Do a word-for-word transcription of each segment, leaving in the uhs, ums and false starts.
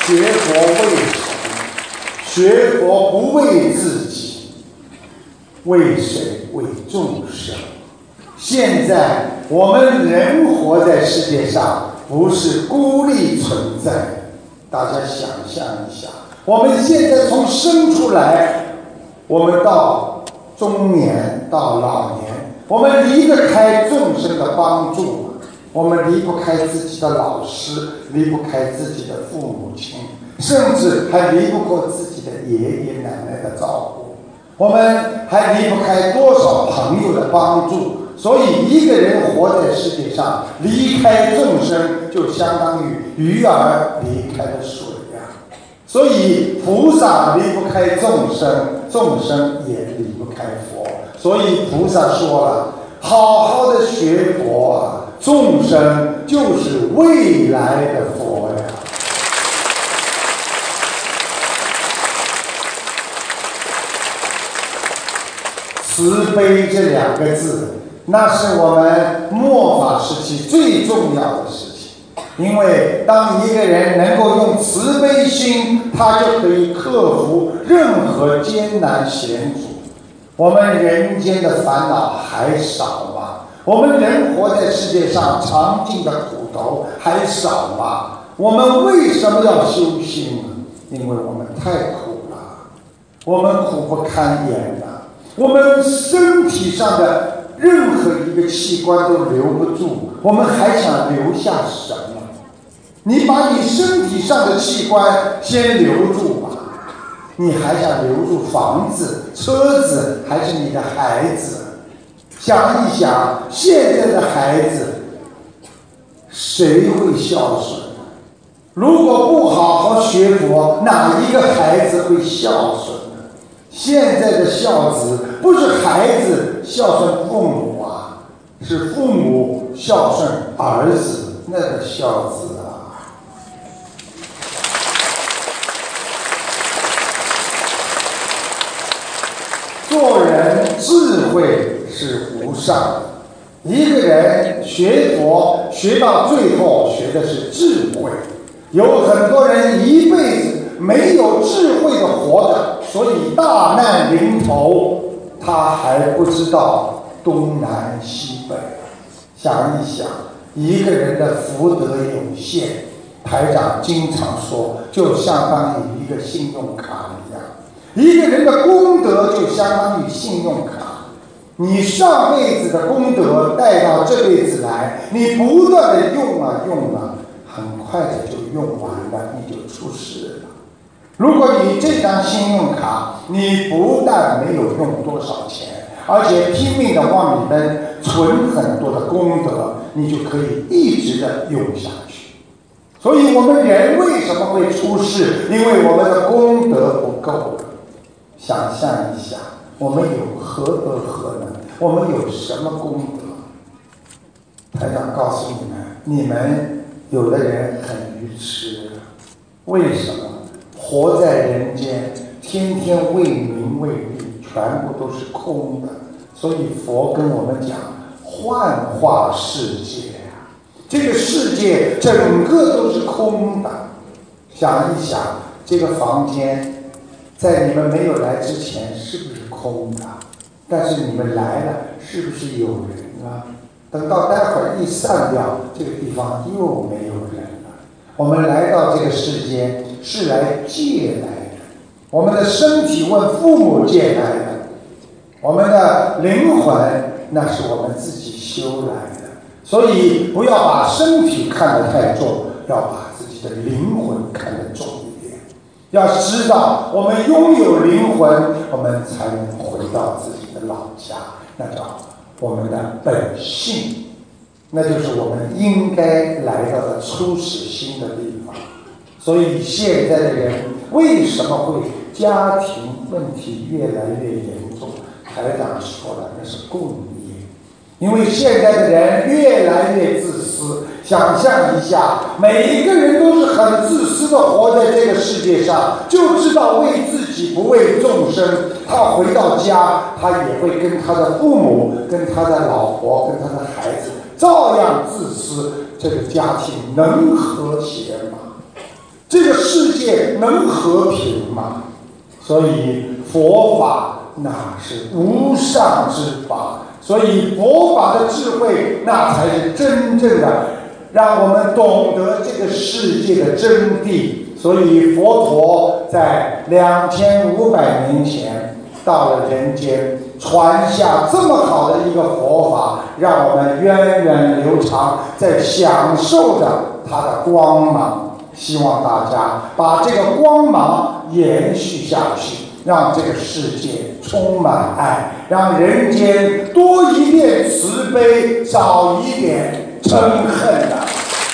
学佛为什么？学佛不为自己，为谁？为众生。现在我们人活在世界上，不是孤立存在的。大家想象一下，我们现在从生出来，我们到中年，到老年，我们离得开众生的帮助吗？我们离不开自己的老师，离不开自己的父母亲，甚至还离不过自己的爷爷奶奶的照顾。我们还离不开多少朋友的帮助。所以一个人活在世界上，离开众生就相当于鱼儿离开了水呀。所以菩萨离不开众生，众生也离不开佛。所以菩萨说了，好好的学佛啊，众生就是未来的佛呀。慈悲这两个字，那是我们末法时期最重要的事情。因为当一个人能够用慈悲心，他就可以克服任何艰难险阻。我们人间的烦恼还少吗？我们人活在世界上，尝尽的苦头还少吗？我们为什么要修心呢？因为我们太苦了，我们苦不堪言了，我们身体上的任何一个器官都留不住，我们还想留下什么？你把你身体上的器官先留住吧，你还想留住房子、车子，还是你的孩子？想一想，现在的孩子谁会孝顺？如果不好好学佛，哪一个孩子会孝顺呢？现在的孝子不是孩子孝顺父母啊，是父母孝顺儿子，那个孝子啊。做人智慧是无上的，一个人学佛学到最后学的是智慧。有很多人一辈子没有智慧的活着，所以大难临头他还不知道东南西北。想一想，一个人的福德有限，台长经常说，就相当于一个信用卡一样。一个人的功德就相当于信用卡，你上辈子的功德带到这辈子来，你不断的用啊用啊，很快的就用完了，你就出事了。如果你这张信用卡你不但没有用多少钱，而且拼命的往里面存很多的功德，你就可以一直的用下去。所以我们人为什么会出事？因为我们的功德不够了。想象一下，我们有何德何能？我们有什么功德？台长告诉你们，你们有的人很愚痴。为什么？活在人间，天天为名为利，全部都是空的。所以佛跟我们讲，幻化世界啊，这个世界整个都是空的。想一想，这个房间在你们没有来之前是不是空的？但是你们来了，是不是有人了？等到待会儿一散掉，这个地方又没有人了。我们来到这个世间是来借来的，我们的身体问父母借来的，我们的灵魂那是我们自己修来的。所以不要把身体看得太重，要把自己的灵魂看得重一点。要知道，我们拥有灵魂，我们才能回到自己的老家，那叫我们的本性，那就是我们应该来到的初始心的地方。所以现在的人为什么会家庭问题越来越严重？台长说了，那是共业。因为现在的人越来越自私，想象一下，每一个人都是很自私的活在这个世界上，就知道为自己不为众生。他回到家，他也会跟他的父母、跟他的老婆、跟他的孩子照样自私。这个家庭能和谐吗？这个世界界能和平吗？所以佛法那是无上之法，所以佛法的智慧那才是真正的让我们懂得这个世界的真谛。所以佛陀在两千五百年前到了人间，传下这么好的一个佛法，让我们源远流长，在享受着它的光芒。希望大家把这个光芒延续下去，让这个世界充满爱，让人间多一点慈悲，少一点嗔恨啊！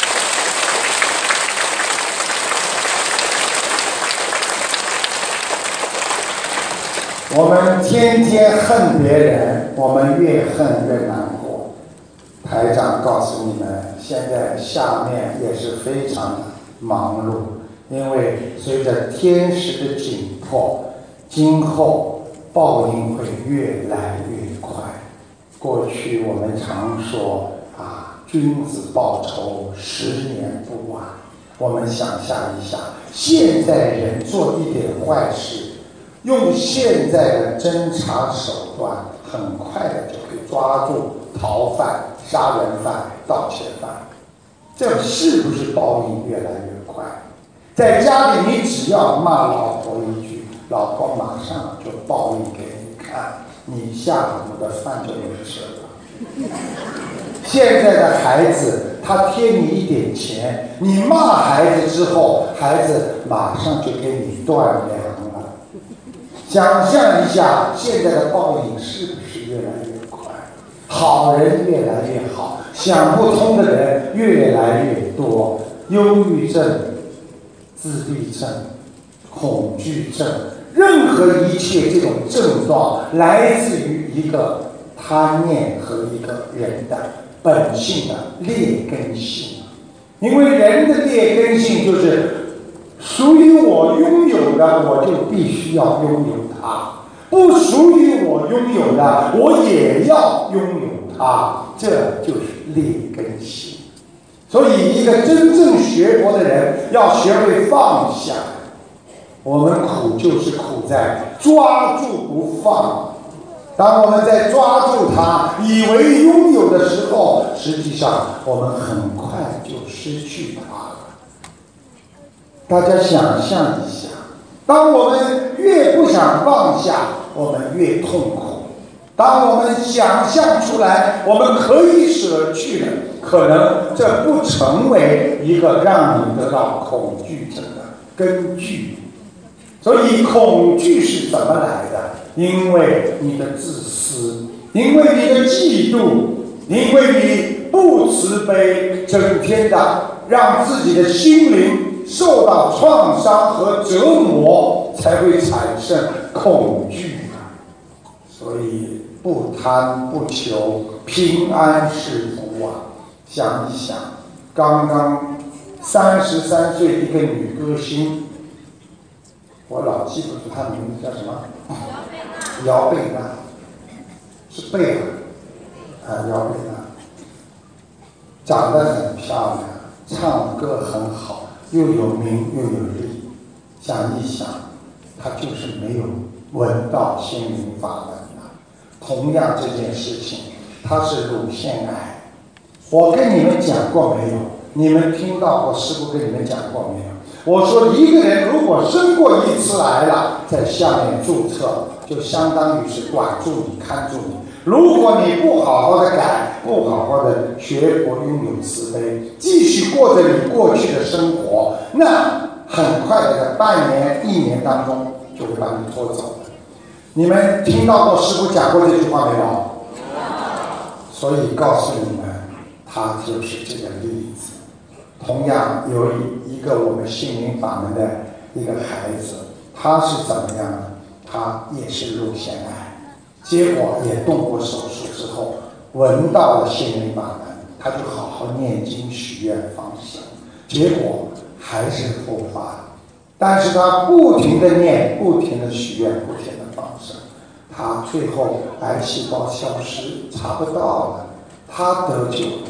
我们天天恨别人，我们越恨越难过。台长告诉你们，现在下面也是非常忙碌，因为随着天时的紧迫，今后报应会越来越快。过去我们常说啊，君子报仇，十年不晚。我们想象一下，现在人做一点坏事，用现在的侦查手段，很快的就可以抓住逃犯、杀人犯、盗窃犯。这是不是报应越来越快？在家里，你只要骂老婆一句，老婆马上就报应给你看，你下午的饭就没吃了。现在的孩子，他贴你一点钱，你骂孩子之后，孩子马上就给你断粮了。想象一下，现在的报应是不是越来越快？好人越来越好，想不通的人越来越多。忧郁症、自闭症、恐惧症，任何一切这种症状，来自于一个贪念和一个人的本性的劣根性。因为人的劣根性就是属于我拥有的，我就必须要拥有它；不属于我拥有的，我也要拥有它。这就是劣根性。所以，一个真正学佛的人要学会放下。我们苦就是苦在抓住不放。当我们在抓住它，以为拥有的时候，实际上我们很快就失去它了。大家想象一下，当我们越不想放下，我们越痛苦。当我们想象出来我们可以舍去的，可能这不成为一个让你得到恐惧症的根据。所以恐惧是怎么来的？因为你的自私，因为你的嫉妒，因为你不慈悲，整天的让自己的心灵受到创伤和折磨，才会产生恐惧。所以不贪不求，平安是福啊！想一想，刚刚三十三岁一个女歌星，我老记不住她名字叫什么？姚贝娜，是贝尔啊，姚贝娜，长得很漂亮，唱歌很好，又有名又有力。想一想，她就是没有闻到心灵法门。同样这件事情，它是乳腺癌。我跟你们讲过没有？你们听到过师父跟你们讲过没有？我说一个人如果生过一次癌了，在下面注册，就相当于是管住你、看住你。如果你不好好的改，不好好的学佛，拥有慈悲，继续过着你过去的生活，那很快的在半年、一年当中就会把你拖走。你们听到过师父讲过这句话没有？所以告诉你们，他就是这个例子。同样有一个我们心灵法门的一个孩子，他是怎么样呢？他也是乳腺癌，结果也动过手术之后，闻到了心灵法门，他就好好念经许愿放生，结果还是复发了。但是他不停的念，不停的许愿，不停的放生，他最后癌细胞消失，查不到了，他得救了。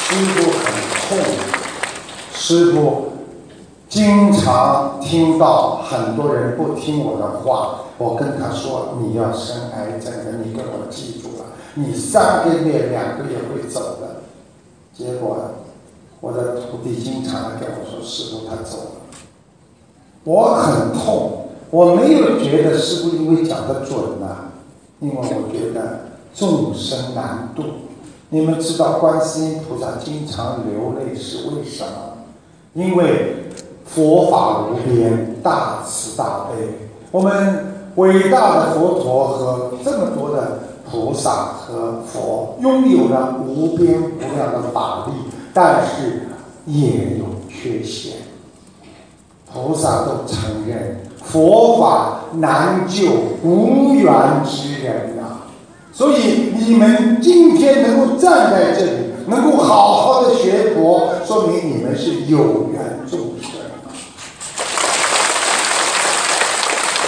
师父很痛，师父经常听到很多人不听我的话，我跟他说你要生癌症的，你跟我记住了，你三个月两个月会走的。结果我的徒弟经常跟我说师父他走了，我很痛，我没有觉得师父因为讲得准啊，因为我觉得众生难度。你们知道观世音菩萨经常流泪是为什么？因为佛法无边，大慈大悲，我们伟大的佛陀和这么多的菩萨和佛拥有了无边无量的法力，但是也有缺陷。菩萨都承认佛法难救无缘之人啊，所以你们今天能够站在这里，能够好好的学佛，说明你们是有缘众